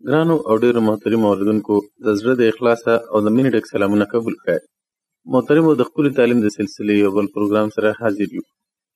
ګرانو او ډېرو محترمو اورېدونکو د زړه د اخلاصه او د مینې ډک سلامونه قبول کړئ. محترمو د ښکلي تعلیم د سلسلې یو بل پروګرام سره حاضر یو.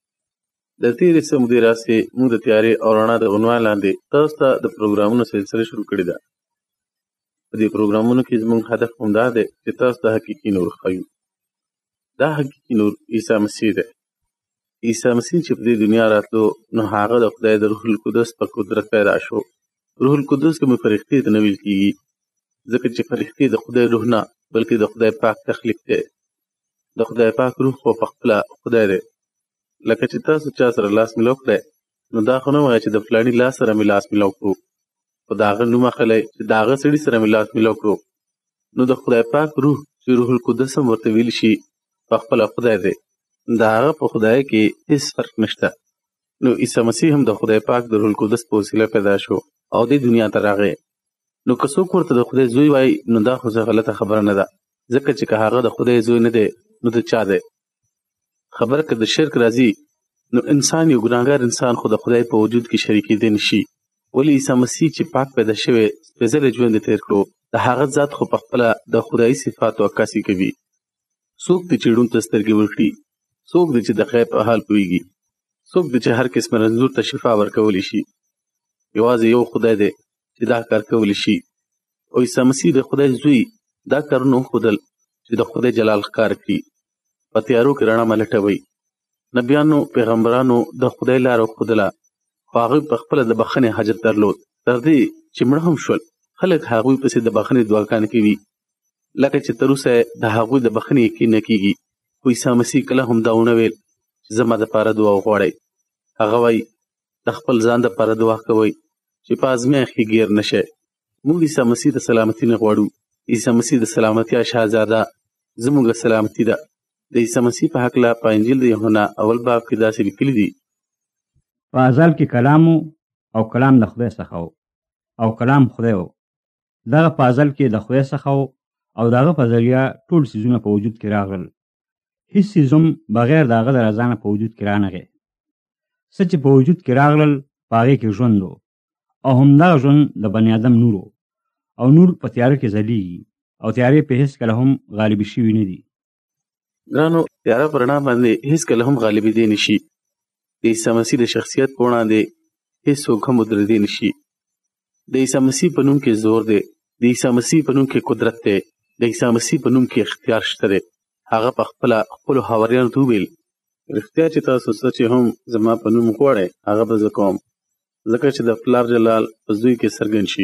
د تېرې څه مودې راهیسې موږ د تیارې او رڼا د عنوان لاندې تاسو ته د پروګرامونو سلسله شروع کړې ده. په دې پروګرامونو کې زموږ هدف همدا دی چې تاسو ته حقیقي نور ښیو. دا حقیقي نور عیسی مسیح دی. عیسی مسیح چې په دې دنیا راتلو نو هغه د خدای د روح القدس په قدرت پیدا شو. روح القدس کومې فرښتې ته نه ویل کېږي ځکه چې فرښتې د خدای روح نه بلکې د خدای پاک تخلیق دی. د خدای پاک روح خو په خپله خدای دی. لکه چې تاسو چا سره لاس میلاو کړی نو دا خو نه وایه چې د فلاني لاس سره مې لاس میلاو کړو، خو د هغه نوم اخلی چې د هغه سړي سره مې لاس میلاو کړو. نو د خدای پاک روح چې روح القدس هم ورته ویل شي په خپله خدای دی. د هغه په خدای کې هېڅ فرق نشته. نو عیسی مسیح هم د خدای پاک د روح القدس په وسیله پیدا شو او دې دنیا ته راغی. نو که څوک ورته د خدای زوی وایي نو دا خو څه غلطه خبره نه ده، ځکه چې که هغه د خدای زوی نه دی نو د چا دی؟ خبره که د شرک راځي نو انسان یو ګناهګار انسان خو د خدای په وجود کې شریکېدی نشي. ولې عیسی مسیح چې پاک پیدا شوی سپېڅلی ژوند یې تېر کړو د هغه ذات خو پخپله د خدایي صفاتو عکاسي کوي. څوک دی چې ړوند ته سترګې ورکړي، څوک دی چې د غیب په حال پوهېږي، څوک دی چې هر قسم رنځور ته شفا ورکولی شي. یوازې یو خدای دی چې دا کار کولی شي. او عیسی مسیح د خدای زوی دا کارونه وښودل چې د خدای جلال ښکار کړي. په تیارو کې رڼا مه لټوئ. نبیانو پیغمبرانو د خدای لاره وښودله خو هغوی په خپله د بښنې حاجت درلود. تر دې چې مړه هم شول خلک هغوی پسې د بښنې دعاګانې کوي لکه چې تر اوسه د هغوی د بښنې یقین نه کېږي. خو عیسی مسیح کله هم دا ونه ویل چې زما دپاره دعا وغواړئ. هغه وایي د خپل ځان دپاره دعا کوئ چې په ازمیښت کې ګیر نه شئ. موږ عیسی مسیح د سلامتي نه غواړو. عیسی مسیح د سلامتیا شهزاده زموږ سلامتي ده. د عیسی مسیح په هکله په انجیل د یوحنا اول باب کې داسې لیکلي دي: په ازل کې کلام او کلام د خدای څخه او کلام خدای و. دغه په ازل کې د خدای څخه او دغه په ذریعه ټول څیزونه په وجود کې راغلل. هیڅ څیز هم بغیر د هغه د رضا نه په وجود کې رانغی. څه چې په وجود کې راغلل په هغې کې ژوند و او همدغه ژوند د بني ادم نور و او نور په تیاره کې ځلیږي او تیارې په هېڅکله هم غالبې شوي نه دي. ګرانو تیاره په رڼا باندې هېڅکله هم غالبېدی نه شي. د عیسی مسیح د شخصیت په وړاندې هېڅوک هم ودرېدی نه شي. د عیسی مسیح په نوم کې زور دی، د عیسی مسیح په نوم کې قدرت دی، د عیسی مسیح په نوم کې اختیار شته دی. هغه په خپله خپلو حواریانو ته وویل رښتیا چې تاسو څه چې هم زما په نوم غواړئ هغه به زه کوم، ځکه چې د پلار جلال په زوی کې څرګند شي.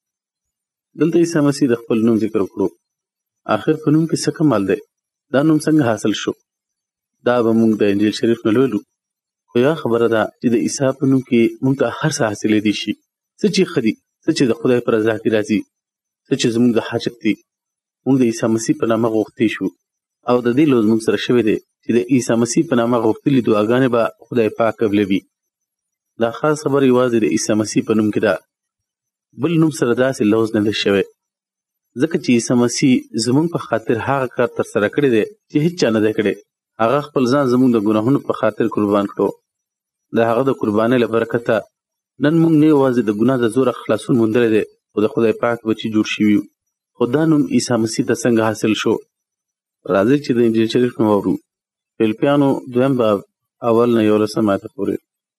دلته عیسی مسیح د خپل نوم ذکر وکړو. آخر په نوم کې څه کمال دی؟ دا نوم څنګه حاصل شو؟ دا به موږ د انجیل شریف نه لولو. خو یا خبره ده چې د عیسی په نوم کې موږ ته هر څه حاصلېدی شي. څه چې ښه دي، څه چې د خدای په رضا کې راځي، څه چې زموږ د حاجت دي، موږ د عیسی مسیح په نامه غوښتی شو. او د دې لوز موږ سره شوی دی چې د عیسی مسیح په نامه غوښتلي دعاګانې به خدای پاک قبلوي. دا خاص خبر یوازې د عیسی مسیح په نوم کې ده. بل نوم سره داسې لوز نه دی شوی، ځکه چې عیسی مسیح زموږ په خاطر هغه کار ترسره کړی دی چې هیڅ چا نه دی کړی. هغه خپل ځان زموږ د ګناهونو په خاطر قربان کړو. د هغه د قربانۍ له برکته نن موږ نه یوازې د ګناه د زوره خلاصون موندلی دی خو د خدای پاک بچي جوړ شوي یو. خو دا نوم عیسی مسیح ته څنګه حاصل شو؟ راځئ چې د انجیل شریف نه واورو. فیلیپیانو 2 باب اول نه 11 آیت پورې.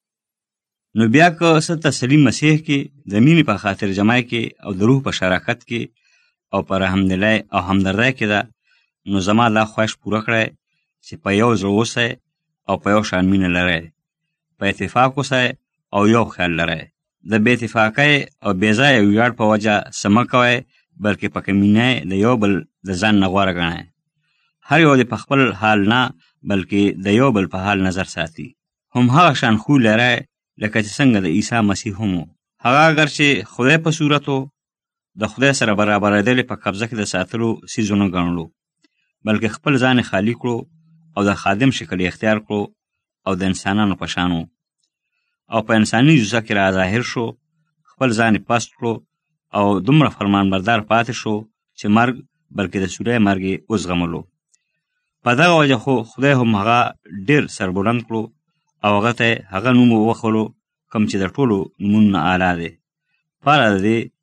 نو بیا که څه تسلي مسیح کې د مینې په خاطر جمع کې او د روح په شراکت کې او په رحمدلۍ او همدردۍ کې ده، نو زما دا خواهش پوره کړی چې په یو زړه اوسئ او په یو شان مینه لرئ، په اتفاق اوسئ او یو خیال لرئ. د بې اتفاقۍ او بې ځایه ویاړ په وجه څه مه کوئ، بلکې په کمینه د یو بل د ځان نه غوره ګڼئ. هر یو د په خپل حال نه بلکې د یو بل په حال نظر ساتي. هم هغه شان خوی لرئ لکه چې څنګه د عیسی مسیح هم و. هغه اگر چې خدای په صورت و د خدای سره برابرېدل په قبضه کې د ساتلو څیزونه ګڼلو، بلکې خپل ځان خالی کړو او د خادم شکل اختیار کړو او د انسانانو په شان و او په انساني جوزه کې را ظاهر شو. خپل ځان پست کړو او دومره فرمانبردار پاتې شو چې مرګ بلکې د سوری مرګ یې وزغملو. په دغه وجه خو خدای هم هغه ډېر سربلند کړو او هغه ته هغه نوم وښولو کوم چې د ټولو نومونو نه اعلی دی. پاره د دې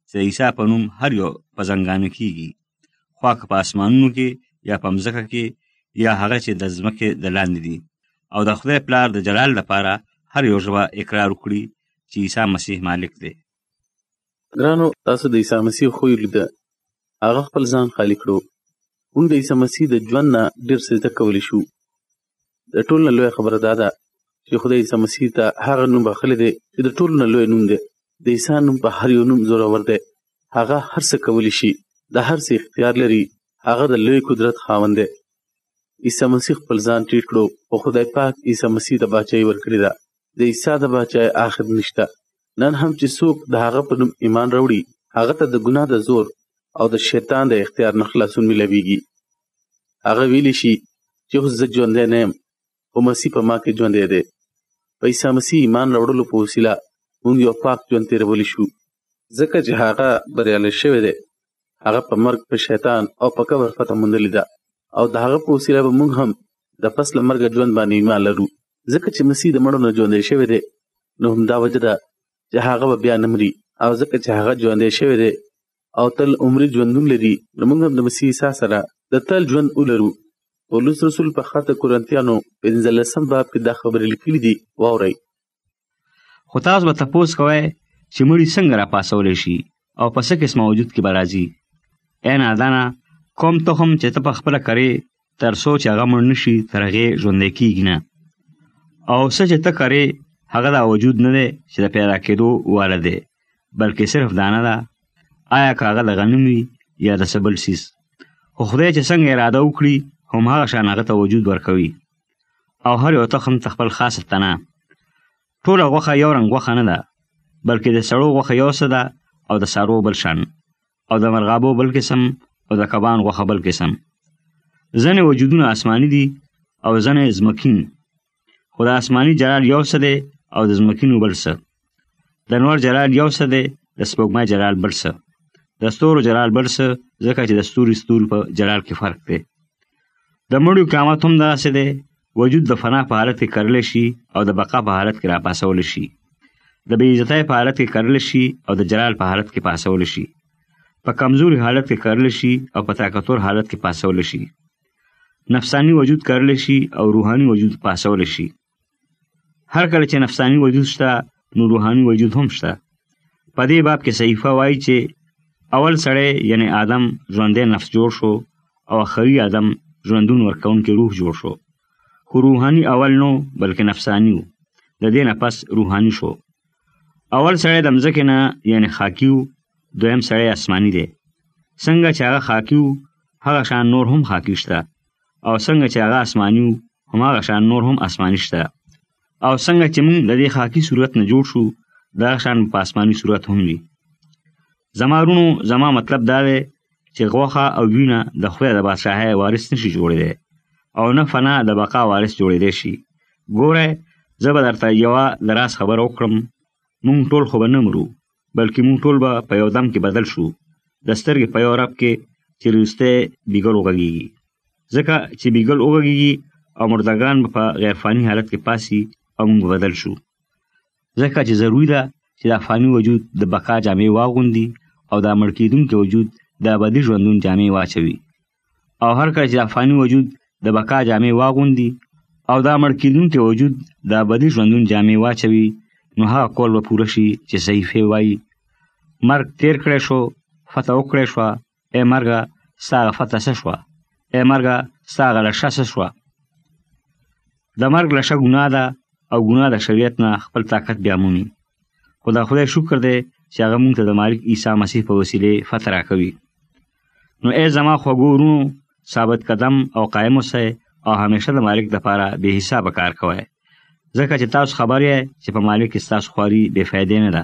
چې د عیسی په نوم هر یو په زنګانه کیږي، خوا که په اسمانونو کې یا په مځکه کې یا هغه چې د ځمکې د لاندې دي، او د خدای پلار د جلال لپاره هر یو ژبه اقرار وکړي چې عیسی مسیح مالک دی. ګرانو، تاسو د عیسی مسیح خوی لیده، هغه خپل ځان خالی کړو. موږ د عیسی مسیح د ژوند نه ډېر څه زده کولی شو. د ټولو نه لویه خبره دا ده چې خدای عیسی مسیح ته هغه نوم بخښلی دی چې د ټولو نه لوی نوم دی. د عیسی نوم په هر یو نوم زورور دی. هغه هر څه کولی شي، د هر څه اختیار لري. هغه د لوی قدرت خاوند دی. عیسی مسیح خپل ځان ټیټ کړو، او خدای پاک عیسی مسیح ته باچایي ورکړې ده. د عیسی د باچایۍ آخر نشته. نن هم چې څوک د هغه په نوم ایمان راوړي، هغه ته د ګناه د زور او د شیطان د اختیار نه خلاصون میلاویږي. هغه ویلی شي چې اوس زه ژوندی نه یم، خو مسیح په ما کې ژوندی دی. په عیسی مسیح ایمان راوړلو په وسیله موږ یو پاک ژوند تېرولی شو، ځکه چې هغه بریالی شوی دی. هغه په مرګ، په شیطان او په قبر فتح موندلې ده، او د هغه په وسیله به موږ هم د پس له مرګه ژوند باندې ایمان لرو. ځکه چې مسیح د مړو نه ژوندی شوی دی، نو همدا وجه ده چې هغه به بیا نه مري. او ځکه چې هغه ژوندی شوی دی او تل عمري ژوندون لري، نو موږ هم د مسیح عیسی سره د تل ژوند ولرو. پولس رسول په خط کورنتیانو 15 باب کې دا خبرې لیکلي دي، واورئ. خو تاسو به تپوس کوئ چې مړي څنګه راپاڅولی شي او په څه قسمه وجود کې به راځي؟ ای نادانه، کوم تخم چې ته په خپله کرې تر څو چې هغه مړ نه شي تر هغې ژوندی کېږي نه. او څه چې ته کرې هغه دا وجود نه دی چې د پیدا کېدو واله دی، بلکې صرف دانه ده، آیا که هغه د غنم وي یا د څه بل څیز. خو خدای چې څنګه اراده وکړي هماغه شان هغه ته وجود ورکوي. او هر یو تخم ته خپل خاصه تنه. ټوله غوښه یو رنګ غوښه نه ده، بلکې د سړو غوښه یو څه ده، او د څاروو بل شان، او د مرغابو بل قسم، او د کبان غوښه بل قسم. ځینې وجودونه آسماني دي او ځینې ځمکین، خو د آسماني جلال یو څه دی او د ځمکینو بل څه. د نور جلال یو څه دی، د سپوږمۍ جلال بل څه، د ستورو جلال بل څه، ځکه چې د ستوري په جلال کې فرق دی. د مړیو قیامت هم داسې دی. وجود د فنا په حالت کې کرلی شي او د بقا په حالت کې راپاسولی شي، د بې عزتۍ په حالت کې کرلی شي او د جلال په حالت کې پاسولی شي، په کمزوري حالت کې کرلی شي او په طاقتور حالت کې پاسولی شي. نفسانی وجود کرلی شي او روحاني وجود پاسولی شي. هر کله چې نفسانی وجود شته، نو روحاني وجود هم شته. په دې باب کې صحیفه وایي چې اول سړی یعنی آدم ژوندی نفس جوړ شو، او آخري آدم ژوندون ورکوونکی روح جوړ شو. خو روحاني اول نو، بلکې نفسانی و. د دې نه پس روحاني شو. اول سړی د مځکې نه یعنی خاکي و، دویم سړی آسماني دی. څنګه چې هغه خاکي و، هغه شان نور هم خاکي شته، او څنګه چې هغه آسماني و، هماغه شان نور هم آسماني شته. او څنګه چې موږ د دې خاکي صورت نه جوړ شو، دغه شان په آسماني صورت هم وي. زما ورونو، زما مطلب دا دی چې غوښه او وینه د خدای د بادشاهۍ وارث نشي جوړېدی، او نه فنا د بقا وارث جوړېدی شي. ګوره، زه به درته یوه د راز خبره وکړم. موږ ټول خو به نه مرو، بلکې موږ ټول به په یو دم کې بدل شو، د سترګې په یو رپ کې چې وروستی بیګل وغږېږي. ځکه چې بیګل وغږېږي او مردگان به په غیرفاني حالت کې پاسي، او موږ بدل شو. ځکه چې ضروري ده چې د افغاني وجود د بقا جامې واغوندي، او د مړ کېدونکي وجود د ابدي ژوندون جامې واچوي. او هر کله چې د افغاني وجود د بقا جامې واغوندي او د مړ کېدونکي وجود د ابدي ژوندون جامې واچوي، نو هغه قول به پوره شي چې صحیفې وایي: مرګ تیر کړی شو، فتح وکړی شوه، ای مرګه ستا هغه فتح څه شوه؟ ای مرګه ستا هغه لشه څه شوه؟ د مرګ لشه ګناه ده، او ګناه د شریعت نه خپل طاقت بیا مومي. خو د خدای شکر دی چې هغه موږ ته د مالک عیسی مسیح په وسیلې فتح راکوي. نو ای زما خوږو ورونو، ثابت قدم او قایم اوسئ، او همیشه د مالک دپاره بې حسابه کار کوئ، ځکه چې تاسو خبر یې چې په مالک کې ستاسو خواري بې فایدې نه ده.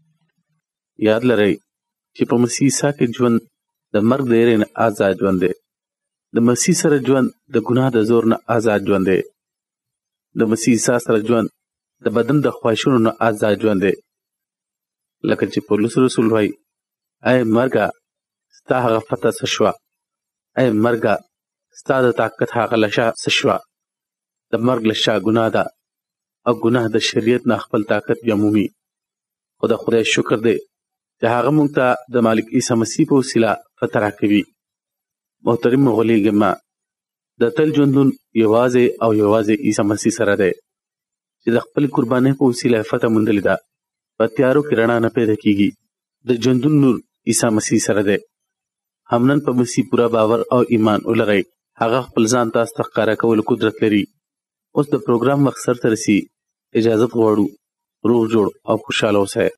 یاد لرئ چې په مسیح عیسی کې ژوند د مرګ د یېرې نه آزاد ژوند دی. د مسیح سره ژوند د ګناه د زور نه آزاد ژوند دی. د مسیح عیسی سره ژوند د بدن د خواهشونو نه آزاد ژوند دی. لکه چې پولس رسول وایي: ای مرګه ستا هغه فتح څه شوه؟ ای مرګه ستا د طاقت هغه لشه څه شوه؟ د مرګ لشه ګناه ده، او ګناه د شریعت نه خپل طاقت بیا مومي. خو د خدای شکر دی چې هغه موږ ته د مالک عیسی مسیح په وسیله فتح راکوي. محترم غولیږم د تل ژوندون یوازې او یوازې عیسی مسیح سره دی چې د خپل قربانۍ په وسیله فتح موندلې ده. په تیارو کې رڼا نه پیدا کیږي. د ژوندون نور عیسی مسیح سره دی. همنن په مسیح پورا باور او ایمان ولرئ. هغه خپل ځان تاسو ته ښکاره کولو قدرت لري. اوس د پروګرام وخت سرته رسي. اجازت غواړو. روغ جوړ او خوشاله اوسئ.